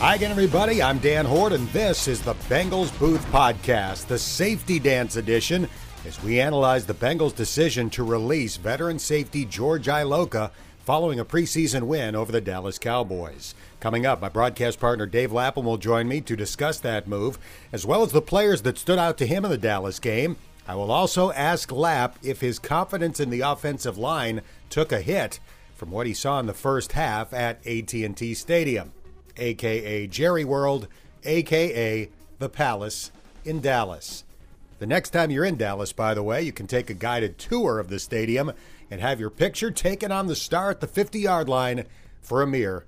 Hi again, everybody. I'm Dan Hort, and this is the Bengals Booth Podcast, the Safety Dance edition, as we analyze the Bengals' decision to release veteran safety George Iloka following a preseason win over the Dallas Cowboys. Coming up, my broadcast partner Dave Lapham will join me to discuss that move, as well as the players that stood out to him in the Dallas game. I will also ask Lap if his confidence in the offensive line took a hit from what he saw in the first half at AT&T Stadium, a.k.a. Jerry World, a.k.a. the Palace in Dallas. The next time you're in Dallas, by the way, you can take a guided tour of the stadium and have your picture taken on the star at the 50-yard line for a mere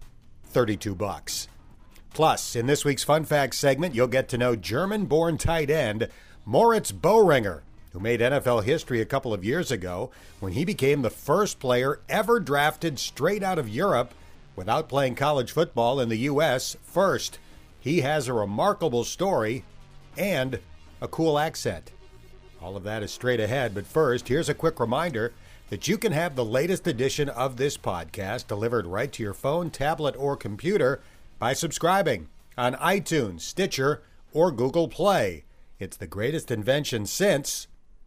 $32. Plus, in this week's Fun Facts segment, you'll get to know German-born tight end Moritz Boehringer, who made NFL history a couple of years ago when he became the first player ever drafted straight out of Europe without playing college football in the U.S. first. He has a remarkable story and a cool accent. All of that is straight ahead, but first, here's a quick reminder that you can have the latest edition of this podcast delivered right to your phone, tablet, or computer by subscribing on iTunes, Stitcher, or Google Play. It's the greatest invention since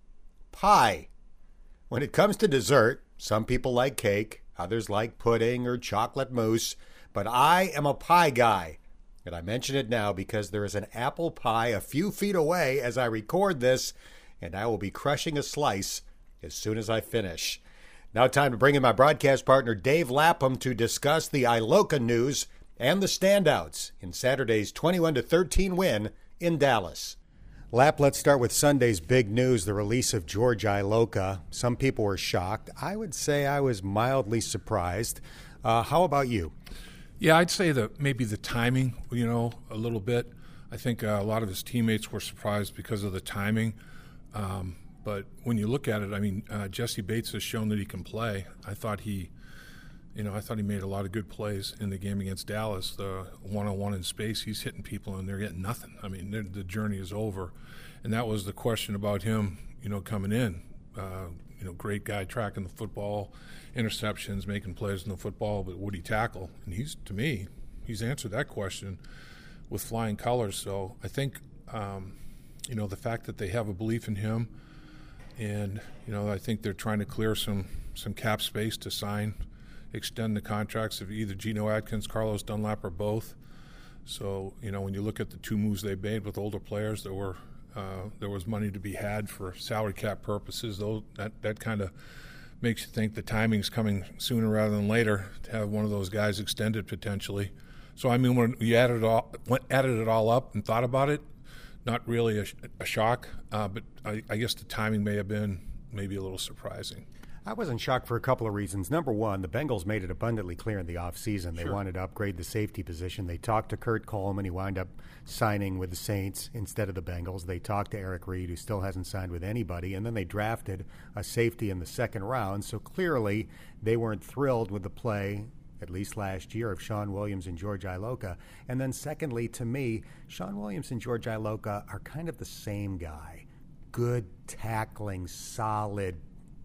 pie. When it comes to dessert, some people like cake, others like pudding or chocolate mousse, but I am a pie guy. And I mention it now because there is an apple pie a few feet away as I record this, and I will be crushing a slice as soon as I finish. Now time to bring in my broadcast partner Dave Lapham to discuss the Iloka news and the standouts in Saturday's 21-13 win in Dallas. Lap, let's start with Sunday's big news, the release of George Iloka. Some people were shocked. I would say I was mildly surprised. How about you? Yeah, I'd say that maybe the timing, a little bit. I think a lot of his teammates were surprised because of the timing. But when you look at it, Jesse Bates has shown that he can play. I thought he made a lot of good plays in the game against Dallas. The one-on-one in space, he's hitting people and they're getting nothing. The journey is over. And that was the question about him, coming in. Great guy tracking the football, interceptions, making plays in the football, but would he tackle? And he's answered that question with flying colors. So I think, the fact that they have a belief in him and, I think they're trying to clear some cap space to extend the contracts of either Geno Atkins, Carlos Dunlap, or both. So, when you look at the two moves they made with older players, there was money to be had for salary cap purposes. That kind of makes you think the timing's coming sooner rather than later to have one of those guys extended potentially. So, when you added it all up and thought about it, not really a shock, but I guess the timing may have been maybe a little surprising. I wasn't shocked for a couple of reasons. Number one, the Bengals made it abundantly clear in the offseason they wanted to upgrade the safety position. They talked to Kurt Coleman. He wound up signing with the Saints instead of the Bengals. They talked to Eric Reed, who still hasn't signed with anybody. And then they drafted a safety in the second round. So clearly they weren't thrilled with the play, at least last year, of Shawn Williams and George Iloka. And then secondly, to me, Shawn Williams and George Iloka are kind of the same guy. Good tackling, solid,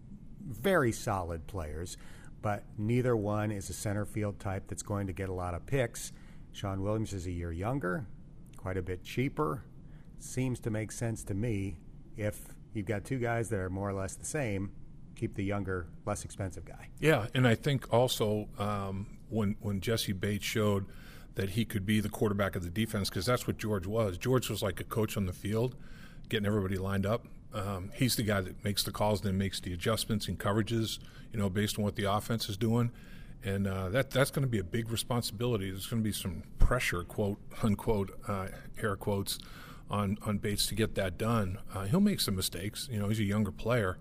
very solid players, but neither one is a center field type that's going to get a lot of picks. Shawn Williams is a year younger, quite a bit cheaper. Seems to make sense to me. If you've got two guys that are more or less the same, keep the younger, less expensive guy. Yeah, and I think also when Jesse Bates showed that he could be the quarterback of the defense, because that's what George was. George was like a coach on the field, getting everybody lined up. He's the guy that makes the calls and then makes the adjustments and coverages, based on what the offense is doing. And that's going to be a big responsibility. There's going to be some pressure, quote, unquote, air quotes, on Bates to get that done. He'll make some mistakes. He's a younger player.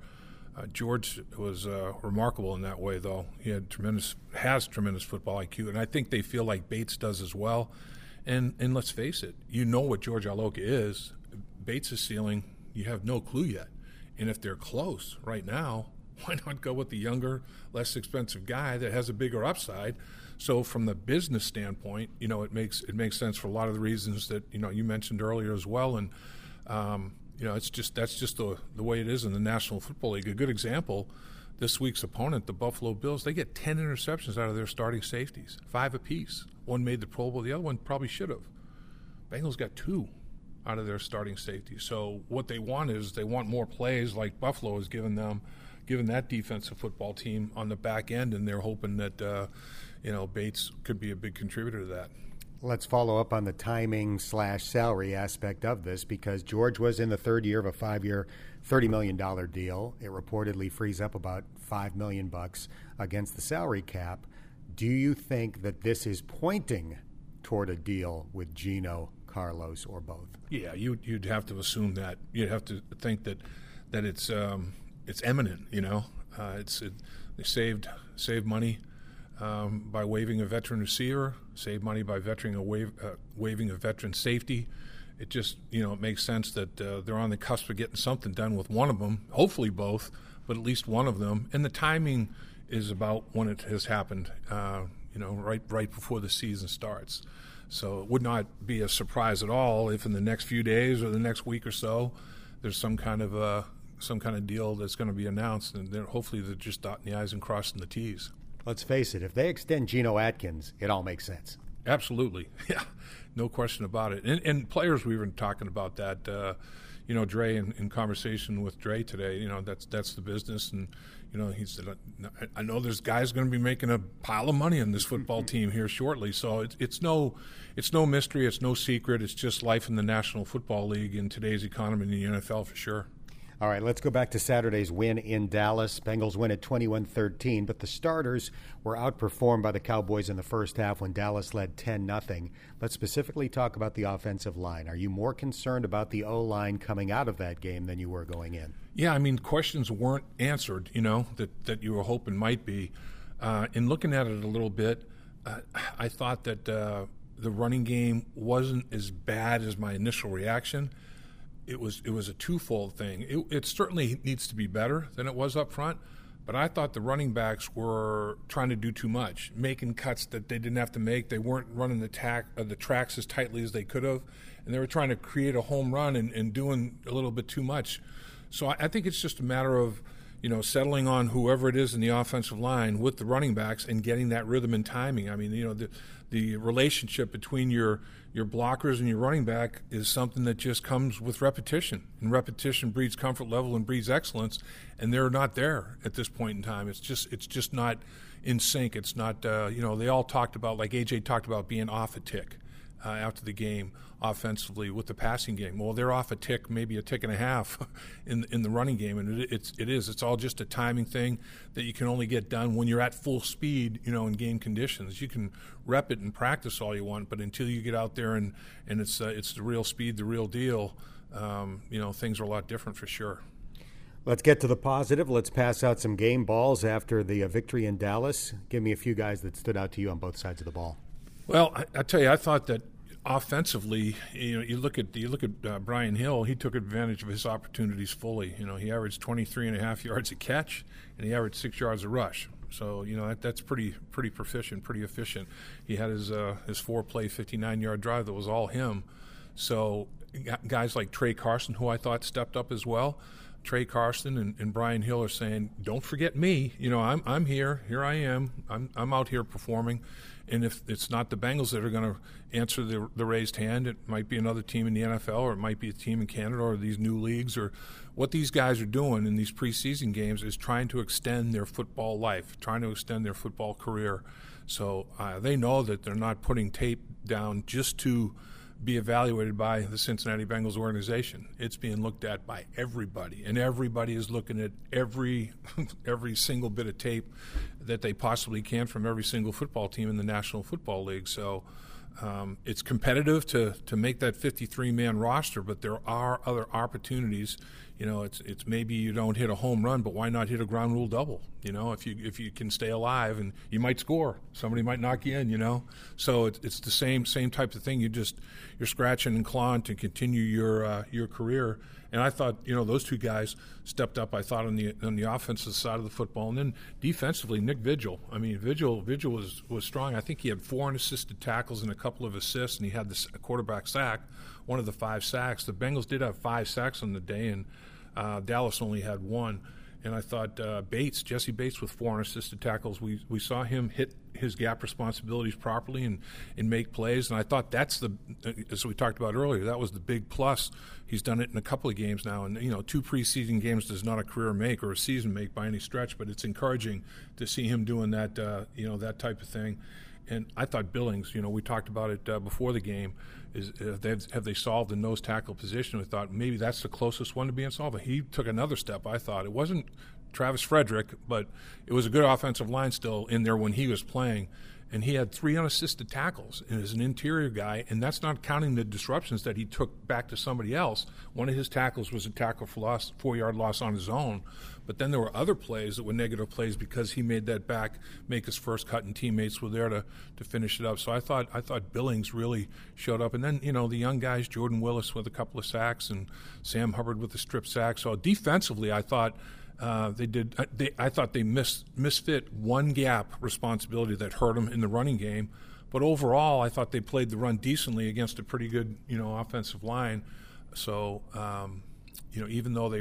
George was remarkable in that way, though. He has tremendous football IQ, and I think they feel like Bates does as well. And let's face it, what George Iloka is. Bates' ceiling, you have no clue yet. And if they're close right now, why not go with the younger, less expensive guy that has a bigger upside? So from the business standpoint, it makes sense for a lot of the reasons that you mentioned earlier as well. And that's just the way it is in the National Football League. A good example, this week's opponent, the Buffalo Bills, they get 10 interceptions out of their starting safeties, 5 apiece. One made the Pro Bowl, the other one probably should have. Bengals got 2 out of their starting safeties. So what they want is they want more plays like Buffalo has given that defensive football team on the back end, and they're hoping that Bates could be a big contributor to that. Let's follow up on the timing/salary aspect of this, because George was in the third year of a 5-year, $30 million deal. It reportedly frees up about $5 million against the salary cap. Do you think that this is pointing toward a deal with Geno, Carlos, or both? Yeah, you'd have to assume that. You'd have to think that it's imminent. They saved money by waiving a veteran receiver, save money by waiving a veteran safety. It just, it makes sense that they're on the cusp of getting something done with one of them, hopefully both, but at least one of them. And the timing is about when it has happened, right before the season starts. So it would not be a surprise at all if in the next few days or the next week or so there's some kind of deal that's going to be announced, and then hopefully they're just dotting the I's and crossing the T's. Let's face it, if they extend Geno Atkins, it all makes sense. Absolutely. Yeah, no question about it. And players, we were talking about that. Dre, in conversation with Dre today, that's the business. And, he said, I know there's guys going to be making a pile of money on this football team here shortly. So it's no mystery. It's no secret. It's just life in the National Football League in today's economy in the NFL for sure. All right, let's go back to Saturday's win in Dallas. Bengals win at 21-13, but the starters were outperformed by the Cowboys in the first half when Dallas led 10-0. Let's specifically talk about the offensive line. Are you more concerned about the O-line coming out of that game than you were going in? Yeah, questions weren't answered, that you were hoping might be. In looking at it a little bit, I thought that the running game wasn't as bad as my initial reaction. It was a twofold thing. It certainly needs to be better than it was up front, but I thought the running backs were trying to do too much, making cuts that they didn't have to make. They weren't running the tracks as tightly as they could have, and they were trying to create a home run and doing a little bit too much. So I think it's just a matter of settling on whoever it is in the offensive line with the running backs and getting that rhythm and timing. The relationship between your blockers and your running back is something that just comes with repetition. And repetition breeds comfort level and breeds excellence, and they're not there at this point in time. It's just not in sync. It's not, they all talked about, like AJ talked about, being off a tick after the game offensively with the passing game. Well, they're off a tick, maybe a tick and a half in the running game, and it's all just a timing thing that you can only get done when you're at full speed, in game conditions. You can rep it and practice all you want, but until you get out there and it's the real speed, the real deal, things are a lot different for sure. Let's get to the positive. Let's pass out some game balls after the victory in Dallas. Give me a few guys that stood out to you on both sides of the ball. Well, I tell you, I thought that offensively, you look at Brian Hill. He took advantage of his opportunities fully. He averaged 23.5 yards a catch, and he averaged 6 yards a rush. So that's pretty proficient, pretty efficient. He had his 4-play 59-yard drive that was all him. So guys like Trey Carson, who I thought stepped up as well. Trey Carson and Brian Hill are saying, "Don't forget me. I'm here. Here I am. I'm out here performing." And if it's not the Bengals that are going to answer the raised hand, it might be another team in the NFL, or it might be a team in Canada, or these new leagues, or what these guys are doing in these preseason games is trying to extend their football life, trying to extend their football career. So they know that they're not putting tape down just to be evaluated by the Cincinnati Bengals organization. It's being looked at by everybody, and everybody is looking at every single bit of tape that they possibly can from every single football team in the National Football League. So it's competitive to make that 53-man roster, but there are other opportunities. It's maybe you don't hit a home run, but why not hit a ground rule double? If you can stay alive, and you might score, somebody might knock you in. So it's the same type of thing. You're scratching and clawing to continue your career. And I thought, those two guys stepped up, I thought, on the offensive side of the football. And then defensively, Nick Vigil. Vigil was strong. I think he had 4 unassisted tackles and a couple of assists, and he had a quarterback sack, one of the 5 sacks. The Bengals did have 5 sacks on the day, and Dallas only had 1. And I thought Jesse Bates with 4 unassisted tackles, we saw him hit his gap responsibilities properly and make plays. And I thought that's as we talked about earlier, that was the big plus. He's done it in a couple of games now. And, 2 preseason games does not a career make or a season make by any stretch, but it's encouraging to see him doing that, that type of thing. And I thought Billings, we talked about it before the game, have they solved the nose tackle position? We thought maybe that's the closest one to being solved. He took another step, I thought. It wasn't Travis Frederick, but it was a good offensive line still in there when he was playing. And he had 3 unassisted tackles and is an interior guy, and that's not counting the disruptions that he took back to somebody else. One of his tackles was a tackle for loss, 4-yard loss on his own. But then there were other plays that were negative plays because he made that back, make his first cut, and teammates were there to finish it up. So I thought Billings really showed up. And then, the young guys, Jordan Willis with a couple of sacks and Sam Hubbard with a strip sack. So defensively, I thought I thought they misfit one gap responsibility that hurt them in the running game, but overall I thought they played the run decently against a pretty good offensive line. So even though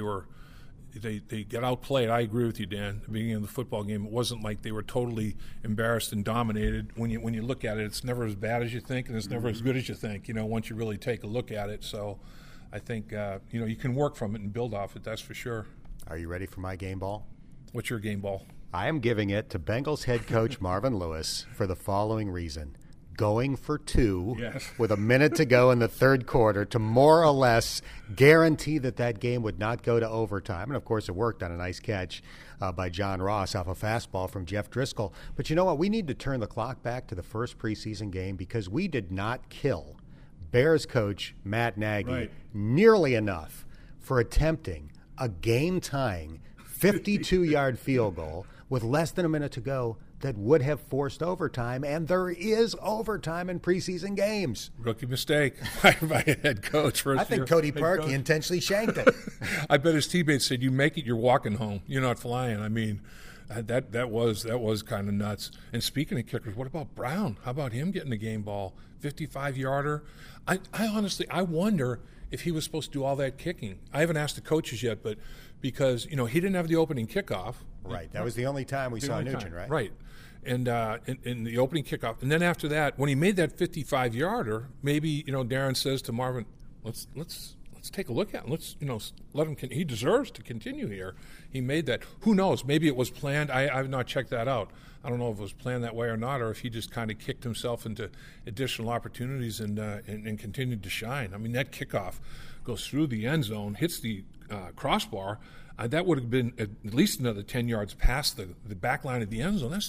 they got outplayed, I agree with you, Dan. At the beginning of the football game, it wasn't like they were totally embarrassed and dominated. When you look at it, it's never as bad as you think, and it's never as good as you think. Once you really take a look at it. So I think you can work from it and build off it. That's for sure. Are you ready for my game ball? What's your game ball? I am giving it to Bengals head coach Marvin Lewis for the following reason. Going for 2 with a minute to go in the third quarter to more or less guarantee that game would not go to overtime. And, of course, it worked on a nice catch by John Ross off a fastball from Jeff Driscoll. But you know what? We need to turn the clock back to the first preseason game because we did not kill Bears coach Matt Nagy nearly enough for attempting a game-tying 52-yard field goal with less than a minute to go that would have forced overtime, and there is overtime in preseason games. Rookie mistake by a head coach. I think Cody Parkey intentionally shanked it. I bet his teammates said, "You make it, you're walking home. You're not flying." I mean, that was kind of nuts. And speaking of kickers, what about Brown? How about him getting the game ball? 55-yarder. I honestly wonder if he was supposed to do all that kicking. I haven't asked the coaches yet, but because, he didn't have the opening kickoff. Right. That was the only time we saw Nugent, right? Right. And in the opening kickoff. And then after that, when he made that 55-yarder, maybe, Darren says to Marvin, let's take a look at him. Let's, let him, he deserves to continue here. He made that. Who knows? Maybe it was planned. I've not checked that out. I don't know if it was planned that way or not, or if he just kind of kicked himself into additional opportunities and continued to shine. I mean, that kickoff goes through the end zone, hits the crossbar. That would have been at least another 10 yards past the back line of the end zone.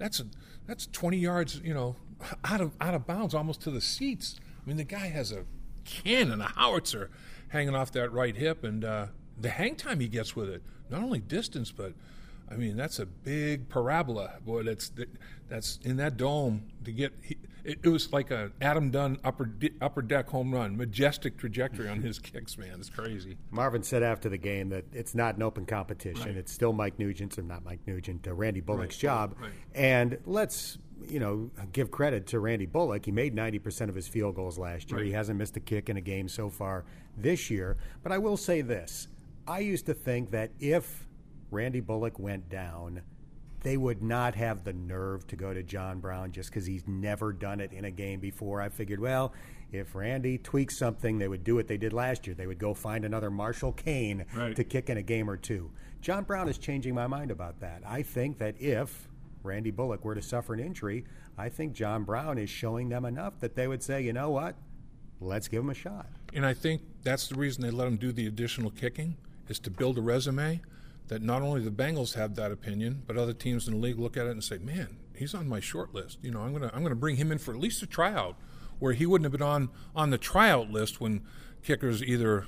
That's 20 yards, out of bounds, almost to the seats. I mean, the guy has a cannon, a howitzer hanging off that right hip, and the hang time he gets with it, not only distance, but I mean, that's a big parabola. Boy, that's in that dome to get. It was like a Adam Dunn upper deck home run, majestic trajectory on his kicks. Man, it's crazy. Marvin said after the game that it's not an open competition. Right. It's still Mike Nugent's, or not Mike Nugent, Randy Bullock's job. Right. And let's give credit to Randy Bullock. He made 90% of his field goals last year. Right. He hasn't missed a kick in a game so far this year. But I will say this: I used to think that if Randy Bullock went down, they would not have the nerve to go to John Brown just because he's never done it in a game before. I figured, well, if Randy tweaks something, they would do what they did last year. They would go find another Marshall Kane to kick in a game or two. John Brown is changing my mind about that. I think that if Randy Bullock were to suffer an injury, I think John Brown is showing them enough that they would say, you know what, let's give him a shot. And I think that's the reason they let him do the additional kicking, is to build a resume that not only the Bengals have that opinion, but other teams in the league look at it and say, man, he's on my short list. I'm gonna bring him in for at least a tryout, where he wouldn't have been on the tryout list when kickers either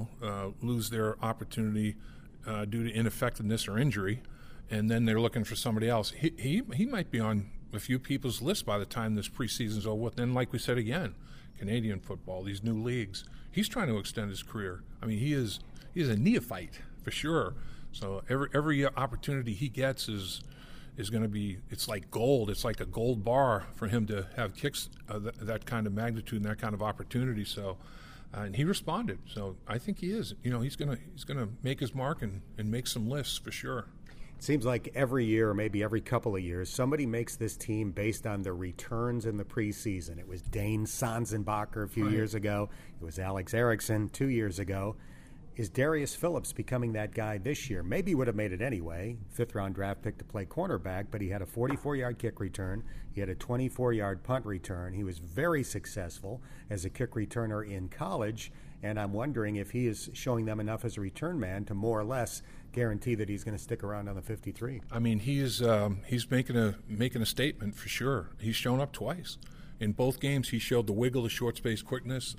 lose their opportunity due to ineffectiveness or injury, and then they're looking for somebody else. He might be on a few people's list by the time this preseason's over with. Then, like we said again, Canadian football, these new leagues, he's trying to extend his career. I mean, he is a neophyte for sure. So every opportunity he gets is going to be, it's like gold. It's like a gold bar for him to have kicks of that kind of magnitude and that kind of opportunity. So And he responded. So I think he is. He's gonna make his mark and make some lists for sure. It seems like every year, or maybe every couple of years, somebody makes this team based on their returns in the preseason. It was Dane Sanzenbacher a few years ago. It was Alex Erickson 2 years ago. Is Darius Phillips becoming that guy this year? Maybe he would have made it anyway. 5th-round draft pick to play cornerback, but he had a 44-yard kick return. He had a 24-yard punt return. He was very successful as a kick returner in college, and I'm wondering if he is showing them enough as a return man to more or less guarantee that he's going to stick around on the 53. I mean, he's making a statement for sure. He's shown up twice. In both games, he showed the wiggle, the short space quickness.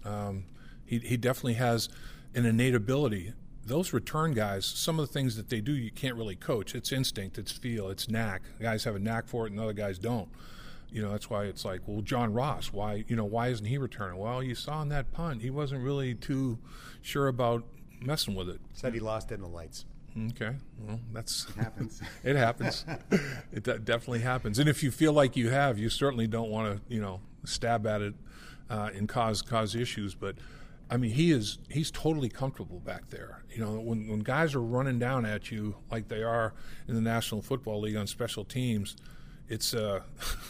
He definitely has an innate ability. Those return guys, some of the things that they do, you can't really coach. It's instinct, it's feel, it's knack. Guys have a knack for it, and other guys don't. That's why it's like, well, John Ross, why isn't he returning? Well, you saw in that punt, he wasn't really too sure about messing with it. Said he lost it in the lights. Okay, well, it happens. It happens. It definitely happens. And if you feel like you have, you certainly don't want to, stab at it and cause issues. But I mean, he's totally comfortable back there. When guys are running down at you like they are in the National Football League on special teams, it's a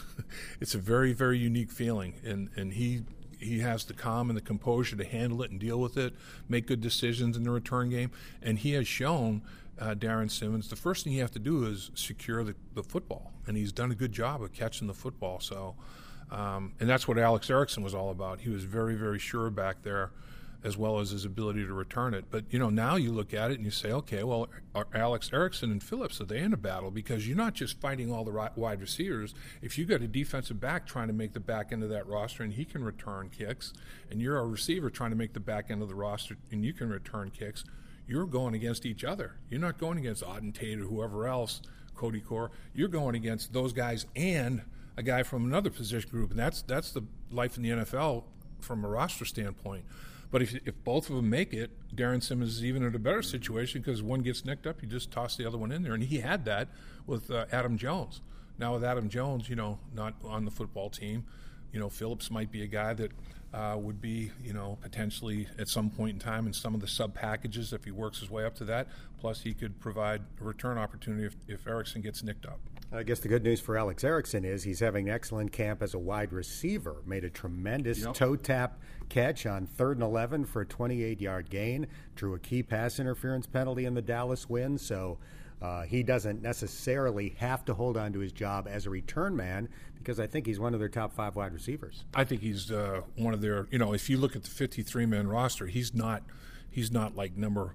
very, very unique feeling, and he has the calm and the composure to handle it and deal with it, make good decisions in the return game, and he has shown Darren Simmons the first thing you have to do is secure the football, and he's done a good job of catching the football. So, and that's what Alex Erickson was all about. He was very, very sure back there, as well as his ability to return it. But, now you look at it and you say, okay, well, are Alex Erickson and Phillips, are they in a battle? Because you're not just fighting all the wide receivers. If you got a defensive back trying to make the back end of that roster and he can return kicks, and you're a receiver trying to make the back end of the roster and you can return kicks, you're going against each other. You're not going against Auden Tate or whoever else, Cody Core. You're going against those guys and a guy from another position group, and that's the life in the NFL from a roster standpoint. But if both of them make it, Darren Simmons is even in a better situation because one gets nicked up, you just toss the other one in there. And he had that with Adam Jones. Now with Adam Jones, not on the football team, Phillips might be a guy that would be, potentially at some point in time in some of the sub packages if he works his way up to that. Plus he could provide a return opportunity if Erickson gets nicked up. I guess the good news for Alex Erickson is he's having an excellent camp as a wide receiver. Made a tremendous toe tap catch on 3rd and 11 for a 28-yard gain. Drew a key pass interference penalty in the Dallas win. So he doesn't necessarily have to hold on to his job as a return man because I think he's one of their top 5 wide receivers. I think he's one of their, if you look at the 53-man roster, he's not like number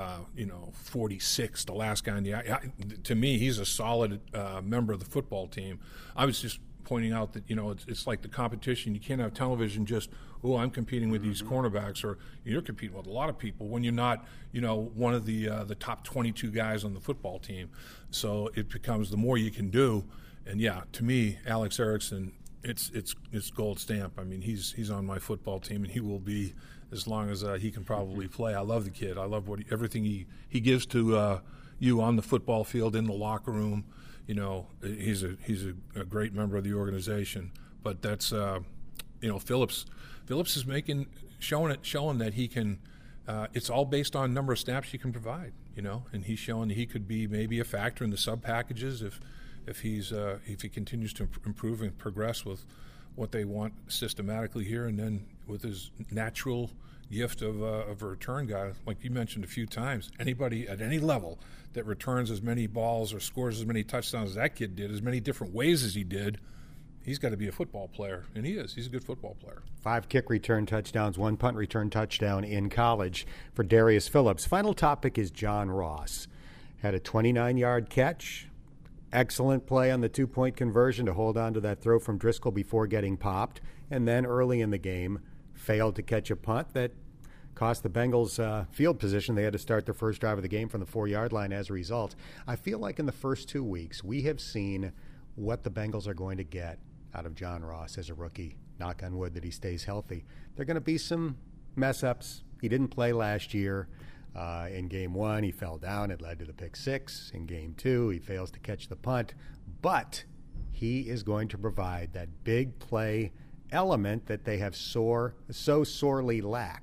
46, the last guy in the to me, he's a solid member of the football team. I was just pointing out that, it's like the competition. You can't have television just, I'm competing with these cornerbacks, or you're competing with a lot of people when you're not, one of the top 22 guys on the football team. So it becomes the more you can do. And, to me, Alex Erickson, it's gold stamp. I mean, he's on my football team, and he will be as long as he can probably play. I love the kid. I love everything he gives to you on the football field, in the locker room. He's a great member of the organization. But that's Phillips is showing that he can. It's all based on number of snaps you can provide. And he's showing that he could be maybe a factor in the sub packages if he continues to improve and progress with what they want systematically here, and then with his natural gift of a return guy, like you mentioned a few times, anybody at any level that returns as many balls or scores as many touchdowns as that kid did, as many different ways as he did, he's got to be a football player, and he is. He's a good football player. 5 kick return touchdowns, 1 punt return touchdown in college for Darius Phillips. Final topic is John Ross. Had a 29-yard catch. Excellent play on the 2-point conversion to hold on to that throw from Driscoll before getting popped. And then early in the game, failed to catch a punt that cost the Bengals field position. They had to start their first drive of the game from the 4-yard line as a result. I feel like in the first 2 weeks, we have seen what the Bengals are going to get out of John Ross as a rookie. Knock on wood that he stays healthy. There are going to be some mess-ups. He didn't play last year. In Game 1, he fell down. It led to the pick 6. In Game 2, he fails to catch the punt. But he is going to provide that big play element that they have so sorely lacked.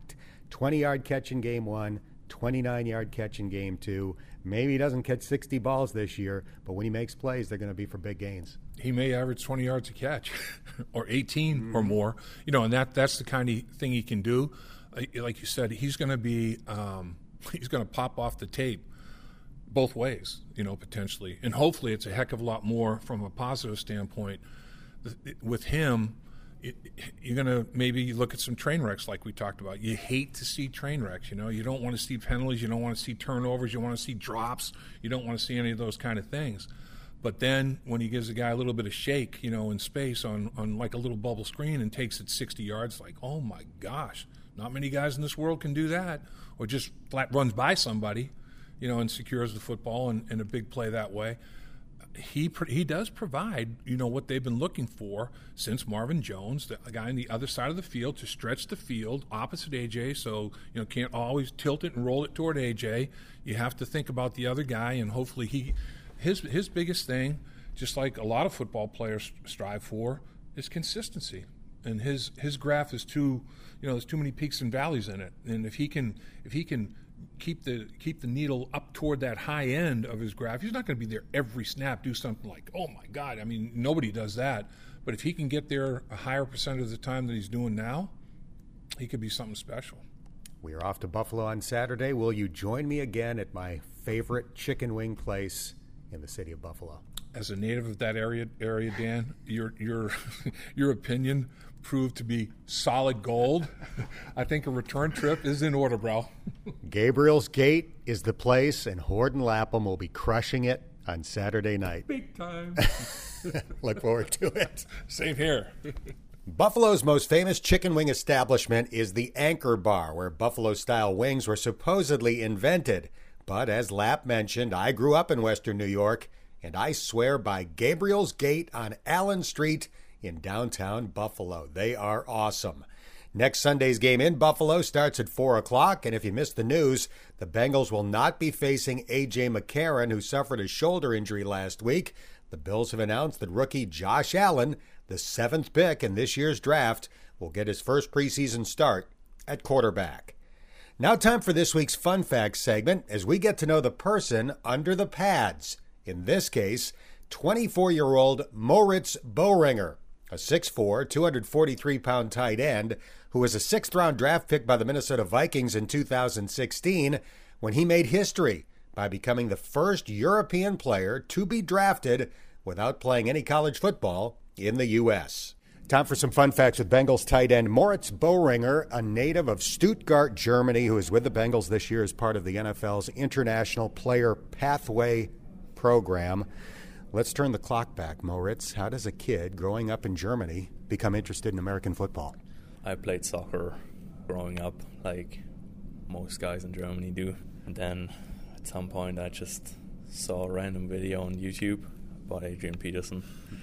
20-yard catch in game one, 29-yard catch in game two. Maybe he doesn't catch 60 balls this year, but when he makes plays, they're going to be for big gains. He may average 20 yards a catch or 18 or more, and that's the kind of thing he can do. Like you said, he's going to be he's going to pop off the tape both ways, potentially. And hopefully it's a heck of a lot more from a positive standpoint. With him, you're going to maybe look at some train wrecks like we talked about. You hate to see train wrecks, You don't want to see penalties. You don't want to see turnovers. You want to see drops. You don't want to see any of those kind of things. But then when he gives a guy a little bit of shake, in space on like a little bubble screen and takes it 60 yards, like, oh, my gosh, not many guys in this world can do that. Or just flat runs by somebody, and secures the football and a big play that way. He does provide, what they've been looking for since Marvin Jones, the guy on the other side of the field to stretch the field opposite A.J., so, can't always tilt it and roll it toward A.J. You have to think about the other guy, and hopefully his biggest thing, just like a lot of football players strive for, is consistency. And his graph is there's too many peaks and valleys in it. And if he can keep the needle up toward that high end of his graph, he's not going to be there every snap, do something like, oh my God, nobody does that. But if he can get there a higher percent of the time than he's doing now, he could be something special. We are off to Buffalo on Saturday. Will you join me again at my favorite chicken wing place in the city of Buffalo? As a native of that area, Dan, your opinion proved to be solid gold. I think a return trip is in order, bro. Gabriel's Gate is the place, and Horde and Lapham will be crushing it on Saturday night. Big time. Look forward to it. Same here. Buffalo's most famous chicken wing establishment is the Anchor Bar, where Buffalo-style wings were supposedly invented. But as Lapp mentioned, I grew up in Western New York, and I swear by Gabriel's Gate on Allen Street in downtown Buffalo. They are awesome. Next Sunday's game in Buffalo starts at 4 o'clock, and if you missed the news, the Bengals will not be facing A.J. McCarron, who suffered a shoulder injury last week. The Bills have announced that rookie Josh Allen, the 7th pick in this year's draft, will get his first preseason start at quarterback. Now time for this week's Fun Facts segment as we get to know the person under the pads. In this case, 24-year-old Moritz Boehringer, a 6'4", 243-pound tight end who was a 6th-round draft pick by the Minnesota Vikings in 2016 when he made history by becoming the first European player to be drafted without playing any college football in the U.S. Time for some fun facts with Bengals tight end Moritz Boehringer, a native of Stuttgart, Germany, who is with the Bengals this year as part of the NFL's International Player Pathway program. Let's turn the clock back, Moritz. How does a kid growing up in Germany become interested in American football? I played soccer growing up, like most guys in Germany do. And then at some point I just saw a random video on YouTube about Adrian Peterson.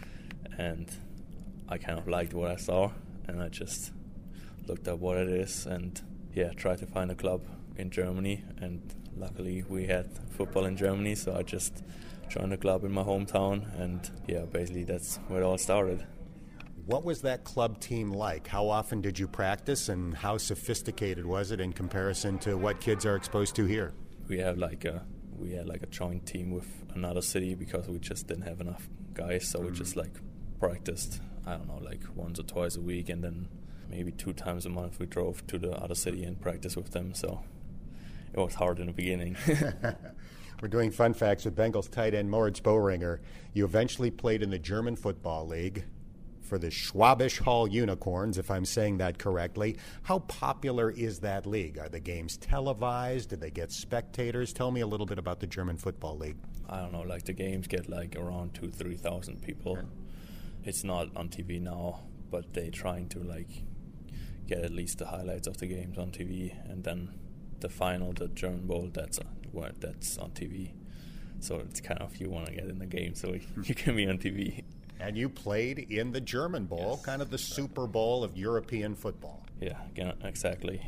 And I kind of liked what I saw. And I just looked up what it is and, tried to find a club in Germany. And luckily we had football in Germany, so I just joined a club in my hometown, and basically that's where it all started. What was that club team like? How often did you practice, and how sophisticated was it in comparison to what kids are exposed to here? We had like a joint team with another city because we just didn't have enough guys, so we just practiced, once or twice a week, and then maybe 2 times a month we drove to the other city and practiced with them, so it was hard in the beginning. We're doing Fun Facts with Bengals tight end Moritz Boehringer. You eventually played in the German Football League for the Schwabisch Hall Unicorns, if I'm saying that correctly. How popular is that league? Are the games televised? Do they get spectators? Tell me a little bit about the German Football League. I don't know, the games get around 2,000-3,000 people. It's not on TV now, but they're trying to get at least the highlights of the games on TV, and then the final, the German Bowl, that's on TV. So it's kind of, you want to get in the game so you can be on TV. And you played in the German Bowl, kind of the Super Bowl of European football. Yeah, exactly.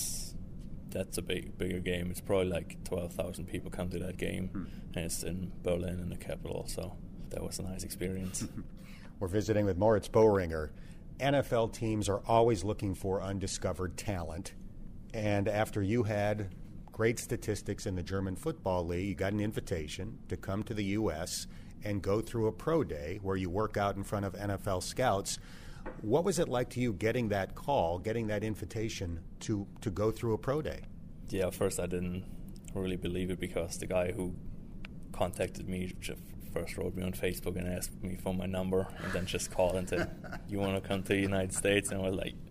That's a bigger game. It's probably 12,000 people come to that game, and it's in Berlin, in the capital, so that was a nice experience. We're visiting with Moritz Boehringer. NFL teams are always looking for undiscovered talent. And after you had great statistics in the German Football League, you got an invitation to come to the U.S. and go through a pro day where you work out in front of NFL scouts. What was it like to you getting that call, getting that invitation to go through a pro day? Yeah, at first I didn't really believe it because the guy who contacted me first wrote me on Facebook and asked me for my number and then just called and said, "You want to come to the United States?" And I was like,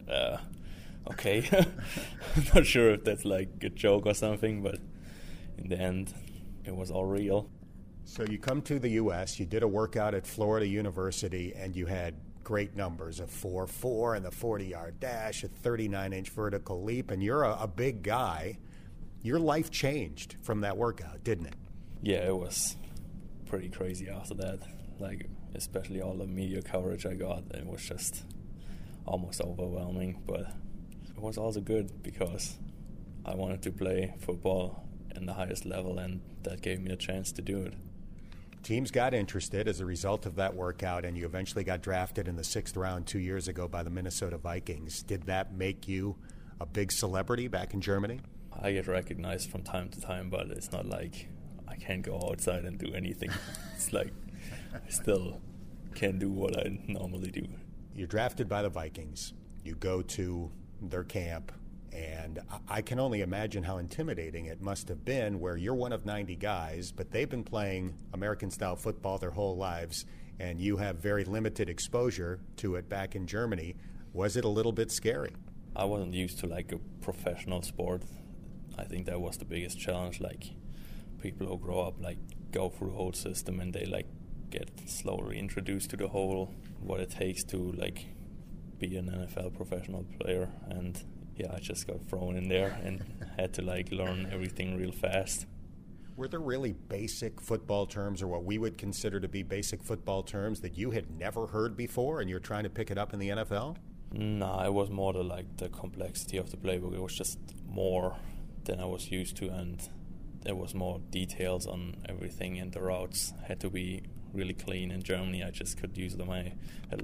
okay. I'm not sure if that's like a joke or something, but in the end, it was all real. So you come to the U.S., you did a workout at Florida University, and you had great numbers, a 4.4 and the 40-yard dash, a 39-inch vertical leap, and you're a big guy. Your life changed from that workout, didn't it? Yeah, it was pretty crazy after that. Like, especially all the media coverage I got, it was just almost overwhelming, but it was also good because I wanted to play football in the highest level, and that gave me a chance to do it. Teams got interested as a result of that workout, and you eventually got drafted in the 6th round 2 years ago by the Minnesota Vikings. Did that make you a big celebrity back in Germany? I get recognized from time to time, but it's not like I can't go outside and do anything. It's like I still can't do what I normally do. You're drafted by the Vikings. You go to their camp, and I can only imagine how intimidating it must have been where you're one of 90 guys, but they've been playing American-style football their whole lives, and you have very limited exposure to it back in Germany. Was it a little bit scary? I wasn't used to like a professional sport. I think that was the biggest challenge. Like, people who grow up like go through the whole system and they like get slowly introduced to the whole what it takes to like be an NFL professional player. And yeah, I just got thrown in there and had to like learn everything real fast. Were there really basic football terms, or what we would consider to be basic football terms, that you had never heard before and you're trying to pick it up in the NFL? No, it was more the complexity of the playbook. It was just more than I was used to, and there was more details on everything, and the routes had to be really clean. In Germany, I just could use my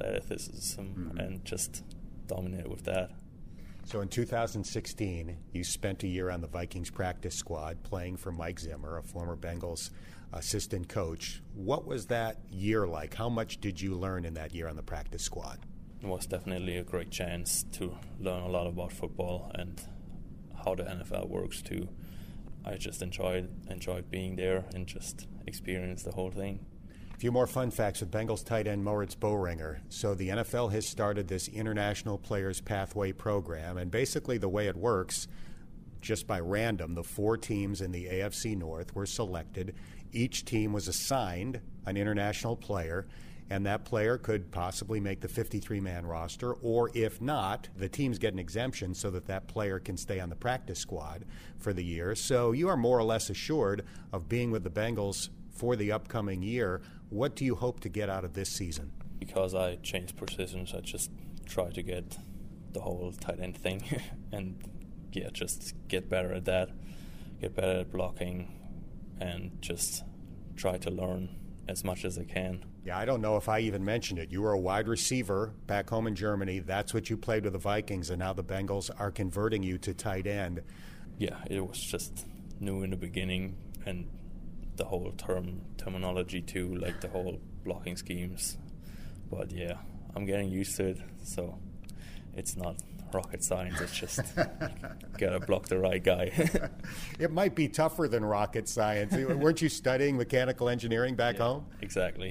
athleticism and just dominate with that. So in 2016, you spent a year on the Vikings practice squad playing for Mike Zimmer, a former Bengals assistant coach. What was that year like? How much did you learn in that year on the practice squad? It was definitely a great chance to learn a lot about football and how the NFL works too. I just enjoyed being there and just experienced the whole thing. A few more fun facts with Bengals tight end Moritz Boehringer. So the NFL has started this International Players Pathway program, and basically the way it works, just by random, the 4 teams in the AFC North were selected. Each team was assigned an international player, and that player could possibly make the 53-man roster, or if not, the teams get an exemption so that that player can stay on the practice squad for the year. So you are more or less assured of being with the Bengals for the upcoming year. What do you hope to get out of this season? Because I changed positions, I just try to get the whole tight end thing and yeah, just get better at that, get better at blocking, and just try to learn as much as I can. Yeah, I don't know if I even mentioned it. You were a wide receiver back home in Germany. That's what you played with the Vikings, and now the Bengals are converting you to tight end. Yeah, it was just new in the beginning, and the whole terminology too, like the whole blocking schemes. But yeah, I'm getting used to it, so it's not rocket science. It's just gotta block the right guy. It might be tougher than rocket science. Weren't you studying mechanical engineering back home? Exactly.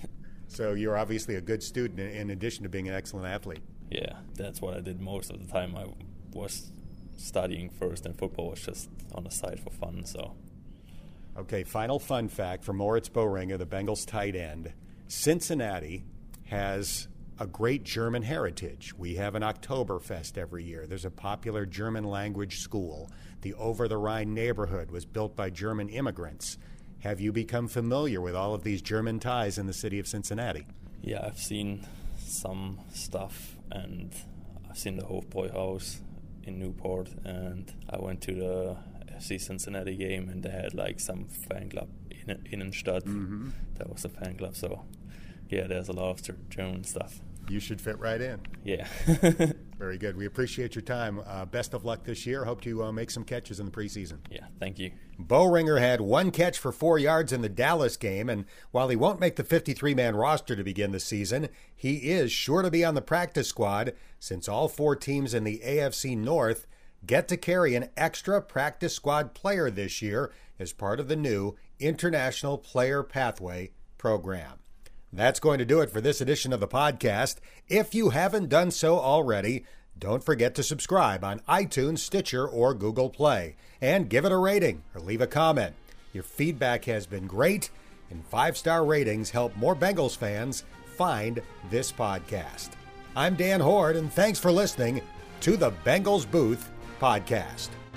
So you're obviously a good student in addition to being an excellent athlete. Yeah, that's what I did most of the time. I was studying first, and football was just on the side for fun. So. Okay, final fun fact for Moritz Boehringer, the Bengals tight end. Cincinnati has a great German heritage. We have an Oktoberfest every year. There's a popular German language school. The Over the Rhine neighborhood was built by German immigrants. Have you become familiar with all of these German ties in the city of Cincinnati? Yeah, I've seen some stuff, and I've seen the Hofbräuhaus in Newport, and I went to the FC Cincinnati game, and they had like some fan club, Innenstadt. That was a fan club, so yeah, there's a lot of German stuff. you should fit right in. Yeah. Very good. We appreciate your time. Best of luck this year. Hope to make some catches in the preseason. Yeah, thank you. Bo Ringer had 1 catch for 4 yards in the Dallas game, and while he won't make the 53-man roster to begin the season, he is sure to be on the practice squad since all 4 teams in the AFC North get to carry an extra practice squad player this year as part of the new International Player Pathway program. That's going to do it for this edition of the podcast. If you haven't done so already, don't forget to subscribe on iTunes, Stitcher, or Google Play, and give it a rating or leave a comment. Your feedback has been great, and 5-star ratings help more Bengals fans find this podcast. I'm Dan Hoard, and thanks for listening to the Bengals Booth Podcast.